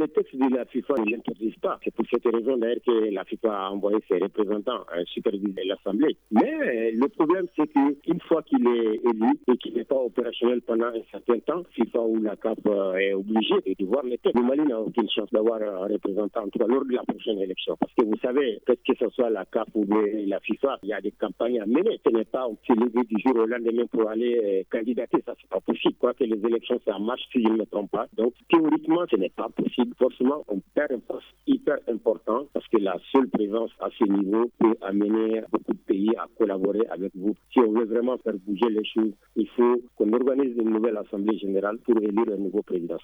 les textes de la FIFA ne l'interdisent pas. C'est pour cette raison d'ailleurs que la FIFA a envoyé ses représentants superviser l'Assemblée. Mais le problème, c'est qu'une fois qu'il est élu et qu'il n'est pas opérationnel pendant un certain temps, FIFA ou la CAF est obligé de devoir les textes. Le Mali n'a aucune chance d'avoir un représentant, en tout cas lors de la prochaine élection. Parce que vous savez, peut-être que ce soit la CAF ou la FIFA, il y a des campagnes à mener. Ce n'est pas se lever du jour au lendemain pour aller candidater. Ça, c'est pas possible. Quoi que les élections, ça marche si je ne me trompe pas. Donc, théoriquement, ce n'est pas possible. Forcément, on perd un poste hyper important parce que la seule présence à ce niveau peut amener beaucoup de pays à collaborer avec vous. Si on veut vraiment faire bouger les choses, il faut qu'on organise une nouvelle assemblée générale pour élire un nouveau président.